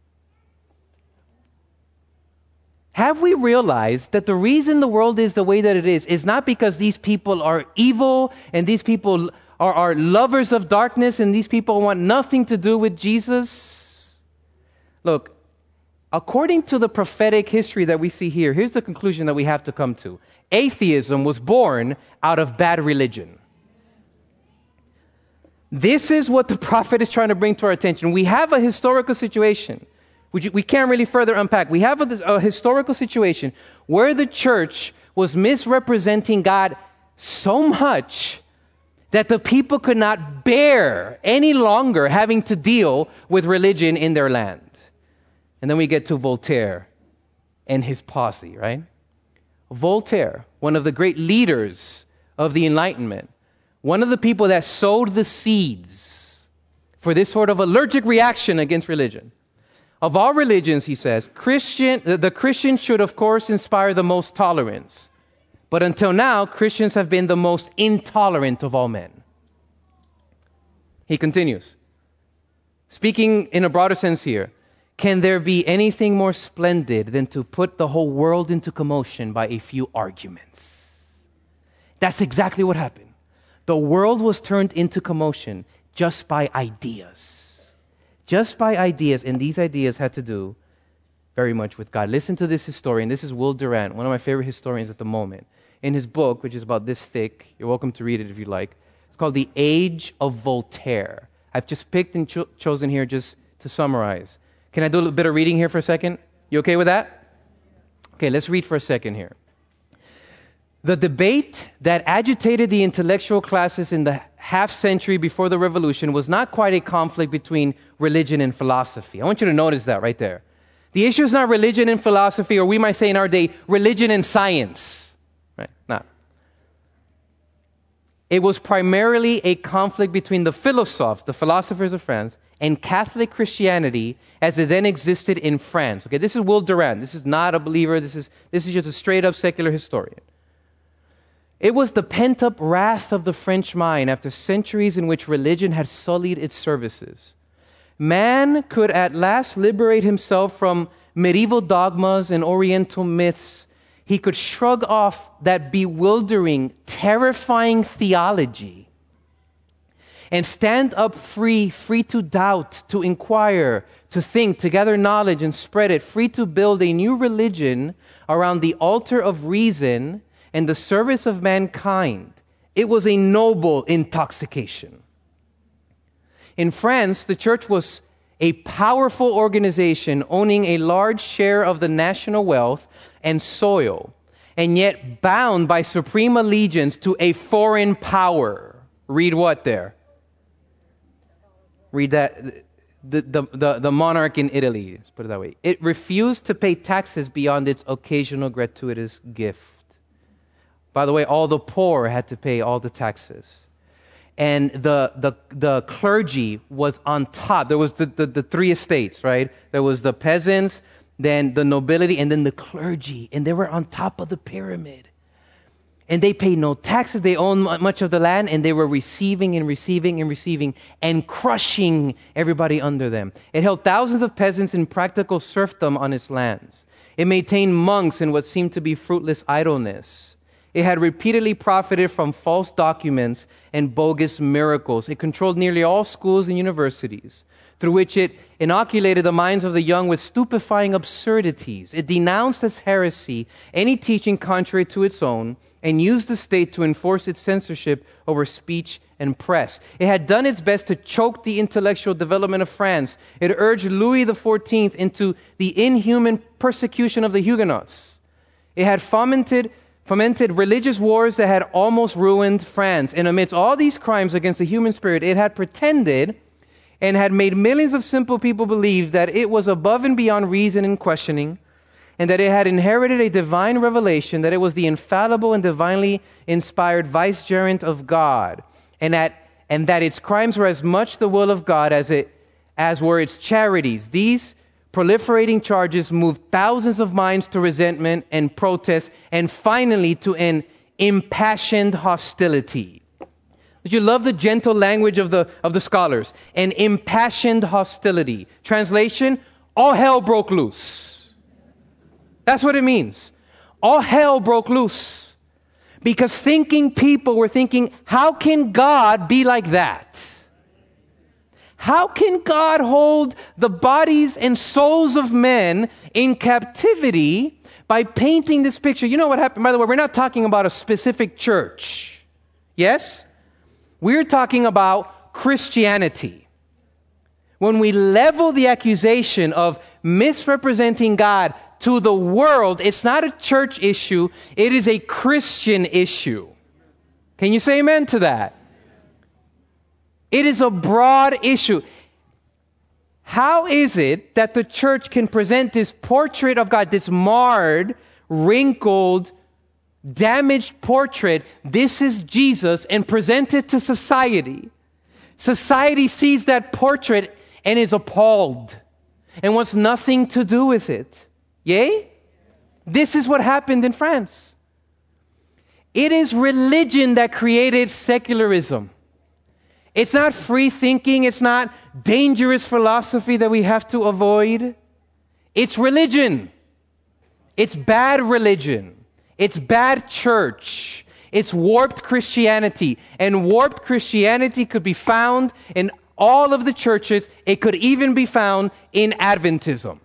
Have we realized that the reason the world is the way that it is is not because these people are evil and these people are, are lovers of darkness and these people want nothing to do with Jesus? Look, according to the prophetic history that we see here, here's the conclusion that we have to come to. Atheism was born out of bad religion. This is what the prophet is trying to bring to our attention. We have a historical situation, which we can't really further unpack. We have a, a historical situation where the church was misrepresenting God so much that the people could not bear any longer having to deal with religion in their land. And then we get to Voltaire and his posse, right? Voltaire, one of the great leaders of the Enlightenment, one of the people that sowed the seeds for this sort of allergic reaction against religion. Of all religions, he says, Christian, the Christian should, of course, inspire the most tolerance. But until now, Christians have been the most intolerant of all men. He continues, speaking in a broader sense here, can there be anything more splendid than to put the whole world into commotion by a few arguments? That's exactly what happened. The world was turned into commotion just by ideas. Just by ideas, and these ideas had to do very much with God. Listen to this historian. This is Will Durant, one of my favorite historians at the moment. In his book, which is about this thick, you're welcome to read it if you like. It's called The Age of Voltaire. I've just picked and cho- chosen here just to summarize. Can I do a little bit of reading here for a second? You okay with that? Okay, let's read for a second here. The debate that agitated the intellectual classes in the half century before the revolution was not quite a conflict between religion and philosophy. I want you to notice that right there. The issue is not religion and philosophy, or we might say in our day, religion and science. Right? Not. It was primarily a conflict between the philosophes, the philosophers of France, and Catholic Christianity as it then existed in France. Okay, this is Will Durant. This is not a believer. This is, this is just a straight-up secular historian. It was the pent-up wrath of the French mind after centuries in which religion had sullied its services. Man could at last liberate himself from medieval dogmas and oriental myths. He could shrug off that bewildering, terrifying theology and stand up free, free to doubt, to inquire, to think, to gather knowledge and spread it, free to build a new religion around the altar of reason and the service of mankind. It was a noble intoxication. In France, the church was a powerful organization owning a large share of the national wealth and soil, and yet bound by supreme allegiance to a foreign power. Read what there? Read that. The, the, the, the monarch in Italy, let's put it that way. It refused to pay taxes beyond its occasional gratuitous gift. By the way, all the poor had to pay all the taxes. And the the the clergy was on top. There was the, the, the three estates, right? There was the peasants, then the nobility, and then the clergy. And they were on top of the pyramid. And they paid no taxes. They owned much of the land, and they were receiving and receiving and receiving and crushing everybody under them. It held thousands of peasants in practical serfdom on its lands. It maintained monks in what seemed to be fruitless idleness. It had repeatedly profited from false documents and bogus miracles. It controlled nearly all schools and universities, through which it inoculated the minds of the young with stupefying absurdities. It denounced as heresy any teaching contrary to its own and used the state to enforce its censorship over speech and press. It had done its best to choke the intellectual development of France. It urged Louis the fourteenth into the inhuman persecution of the Huguenots. It had fomented fomented religious wars that had almost ruined France. And amidst all these crimes against the human spirit, it had pretended and had made millions of simple people believe that it was above and beyond reason and questioning, and that it had inherited a divine revelation, that it was the infallible and divinely inspired vicegerent of God, and that and that its crimes were as much the will of God as it as were its charities. These proliferating charges moved thousands of minds to resentment and protest, and finally to an impassioned hostility. Did you love the gentle language of the of the scholars? An impassioned hostility. Translation: all hell broke loose. That's what it means. All hell broke loose. Because thinking people were thinking, how can God be like that? How can God hold the bodies and souls of men in captivity by painting this picture? You know what happened? By the way, we're not talking about a specific church. Yes? We're talking about Christianity, when we level the accusation of misrepresenting God to the world, it's not a church issue, it is a Christian issue. Can you say amen to that? It is a broad issue. How is it that the church can present this portrait of God, this marred, wrinkled, damaged portrait? This is Jesus, and present it to society. Society sees that portrait and is appalled and wants nothing to do with it. Yay? This is what happened in France. It is religion that created secularism. It's not free thinking. It's not dangerous philosophy that we have to avoid. It's religion. It's bad religion. It's bad church. It's warped Christianity. And warped Christianity could be found in all of the churches. It could even be found in Adventism.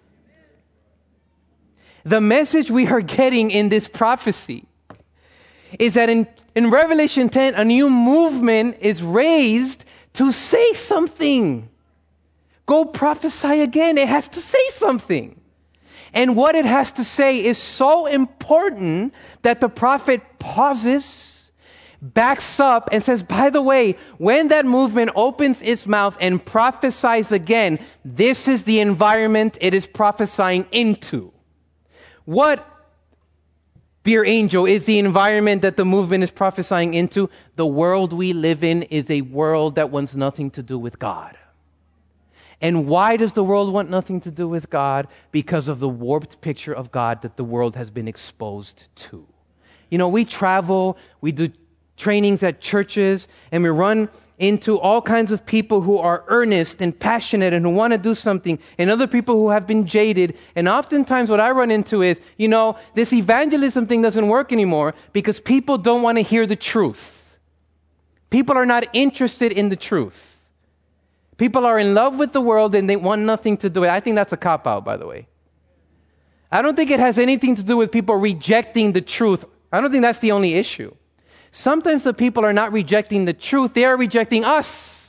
The message we are getting in this prophecy is that in, in Revelation ten, a new movement is raised to say something. Go prophesy again. It has to say something. And what it has to say is so important that the prophet pauses, backs up, and says, by the way, when that movement opens its mouth and prophesies again, this is the environment it is prophesying into. What, dear angel, is the environment that the movement is prophesying into? The world we live in is a world that wants nothing to do with God. And why does the world want nothing to do with God? Because of the warped picture of God that the world has been exposed to. You know, we travel, we do trainings at churches, and we run into all kinds of people who are earnest and passionate and who want to do something, and other people who have been jaded. And oftentimes what I run into is, you know, this evangelism thing doesn't work anymore because people don't want to hear the truth. People are not interested in the truth. People are in love with the world and they want nothing to do with it. I think that's a cop-out, by the way. I don't think it has anything to do with people rejecting the truth. I don't think that's the only issue. Sometimes the people are not rejecting the truth, they are rejecting us.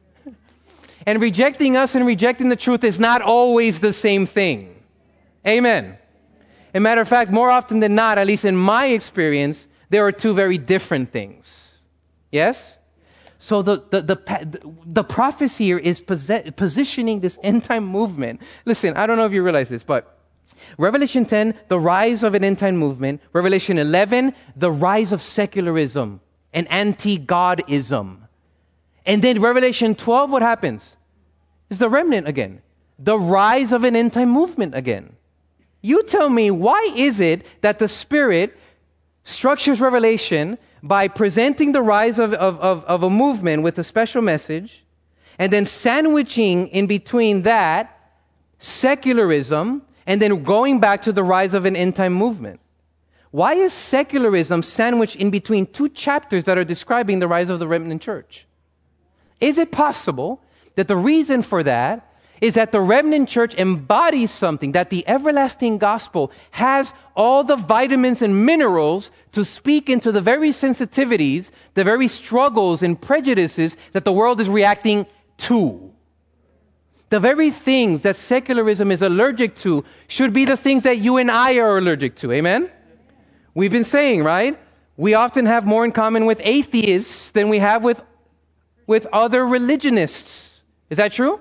And rejecting us and rejecting the truth is not always the same thing. Amen. As a matter of fact, more often than not, at least in my experience, there are two very different things. Yes? So the, the, the, the prophecy here is posi- positioning this end-time movement. Listen, I don't know if you realize this, but Revelation ten, the rise of an end-time movement. Revelation eleven, the rise of secularism and anti-Godism. And then Revelation twelve, what happens? It's the remnant again. The rise of an end-time movement again. You tell me, why is it that the Spirit structures Revelation by presenting the rise of, of, of, of a movement with a special message, and then sandwiching in between that secularism, and then going back to the rise of an end-time movement? Why is secularism sandwiched in between two chapters that are describing the rise of the remnant church? Is it possible that the reason for that is that the remnant church embodies something, that the everlasting gospel has all the vitamins and minerals to speak into the very sensitivities, the very struggles and prejudices that the world is reacting to? The very things that secularism is allergic to should be the things that you and I are allergic to. Amen? We've been saying, right? We often have more in common with atheists than we have with, with other religionists. Is that true?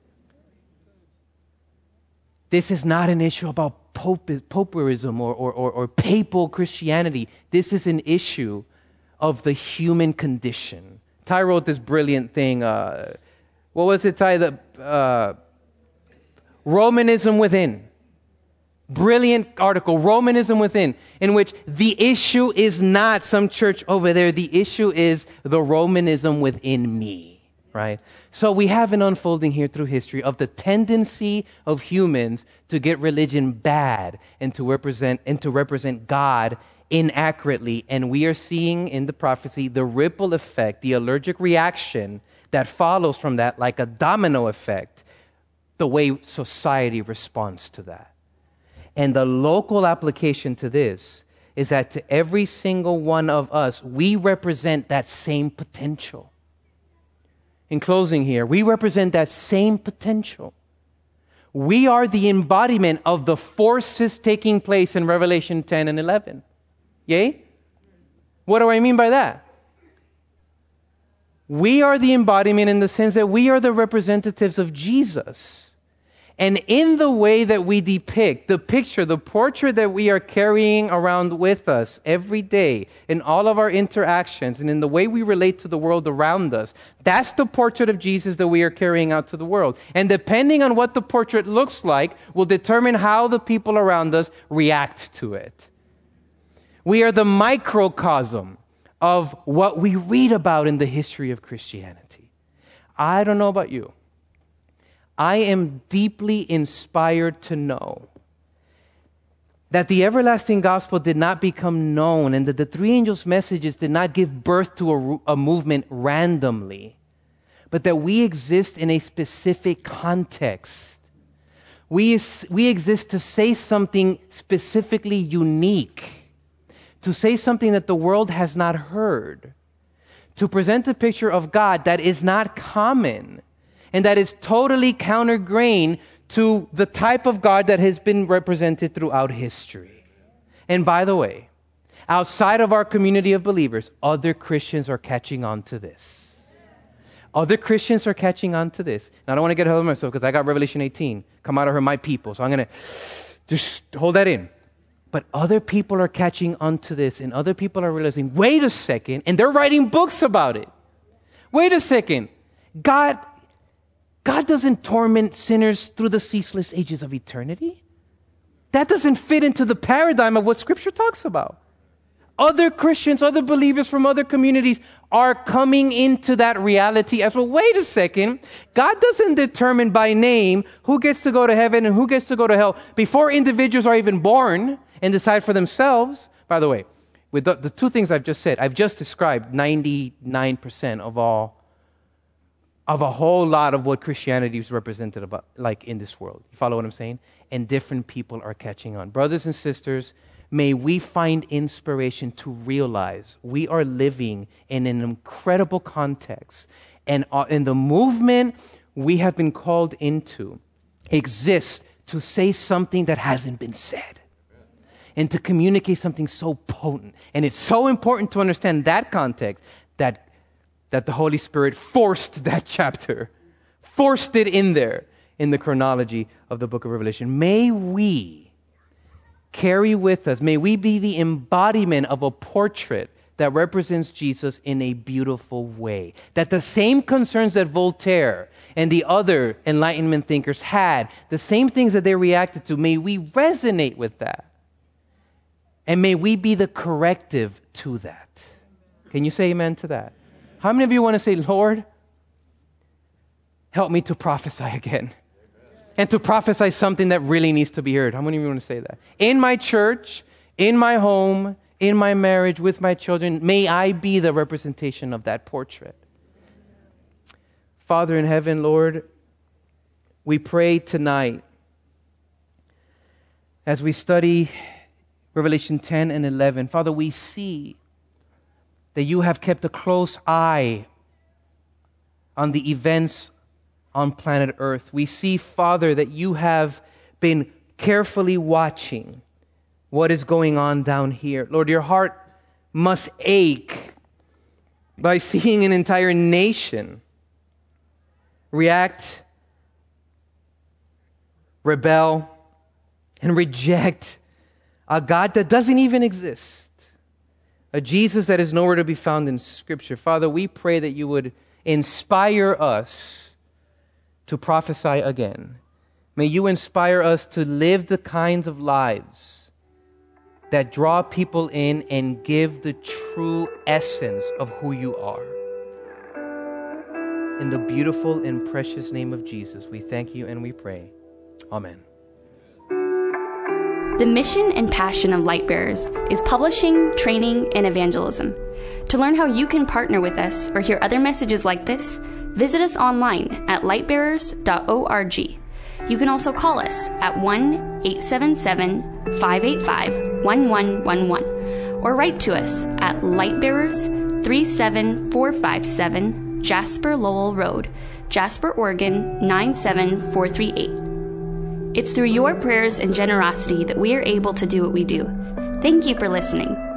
This is not an issue about pope, poperism or, or, or, or papal Christianity. This is an issue of the human condition. Ty wrote this brilliant thing. Uh, what was it, Ty? The uh, Romanism Within. Brilliant article, Romanism Within, in which the issue is not some church over there. The issue is the Romanism within me, right? So we have an unfolding here through history of the tendency of humans to get religion bad and to represent and to represent God inaccurately. And we are seeing in the prophecy the ripple effect, the allergic reaction that follows from that, like a domino effect, the way society responds to that. And the local application to this is that to every single one of us, we represent that same potential. in closing here, we represent that same potential. We are the embodiment of the forces taking place in Revelation ten and eleven. Yay? What do I mean by that? We are the embodiment in the sense that we are the representatives of Jesus. And in the way that we depict, the picture, the portrait that we are carrying around with us every day, in all of our interactions, and in the way we relate to the world around us, that's the portrait of Jesus that we are carrying out to the world. And depending on what the portrait looks like, will determine how the people around us react to it. We are the microcosm of what we read about in the history of Christianity. I don't know about you. I am deeply inspired to know that the everlasting gospel did not become known and that the three angels' messages did not give birth to a, a movement randomly, but that we exist in a specific context. We, we exist to say something specifically unique, to say something that the world has not heard, to present a picture of God that is not common, and that is totally counter-grain to the type of God that has been represented throughout history. And by the way, outside of our community of believers, other Christians are catching on to this. Other Christians are catching on to this. And I don't want to get ahead of myself because I got Revelation eighteen. Come out of her, my people. So I'm going to just hold that in. But other people are catching on to this, and other people are realizing, wait a second, and they're writing books about it. Wait a second. God... God doesn't torment sinners through the ceaseless ages of eternity. That doesn't fit into the paradigm of what Scripture talks about. Other Christians, other believers from other communities are coming into that reality as well. Wait a second. God doesn't determine by name who gets to go to heaven and who gets to go to hell before individuals are even born and decide for themselves. By the way, with the, the two things I've just said, I've just described ninety-nine percent of all of a whole lot of what Christianity is represented about, like in this world. You follow what I'm saying? And different people are catching on. Brothers and sisters, may we find inspiration to realize we are living in an incredible context. And uh, in the movement we have been called into exists to say something that hasn't been said. And to communicate something so potent. And it's so important to understand that context that that the Holy Spirit forced that chapter, forced it in there in the chronology of the book of Revelation. May we carry with us, may we be the embodiment of a portrait that represents Jesus in a beautiful way. That the same concerns that Voltaire and the other Enlightenment thinkers had, the same things that they reacted to, may we resonate with that. And may we be the corrective to that. Can you say amen to that? How many of you want to say, Lord, help me to prophesy again? And to prophesy something that really needs to be heard. How many of you want to say that? In my church, in my home, in my marriage, with my children, may I be the representation of that portrait. Father in heaven, Lord, we pray tonight as we study Revelation ten and eleven. Father, we see that you have kept a close eye on the events on planet Earth. We see, Father, that you have been carefully watching what is going on down here. Lord, your heart must ache by seeing an entire nation react, rebel, and reject a God that doesn't even exist. A Jesus that is nowhere to be found in Scripture. Father, we pray that you would inspire us to prophesy again. May you inspire us to live the kinds of lives that draw people in and give the true essence of who you are. In the beautiful and precious name of Jesus, we thank you and we pray. Amen. The mission and passion of Lightbearers is publishing, training, and evangelism. To learn how you can partner with us or hear other messages like this, visit us online at lightbearers dot org. You can also call us at one eight seven seven, five eight five, one one one one or write to us at Lightbearers three seven four five seven Jasper Lowell Road, Jasper, Oregon nine seven four three eight. It's through your prayers and generosity that we are able to do what we do. Thank you for listening.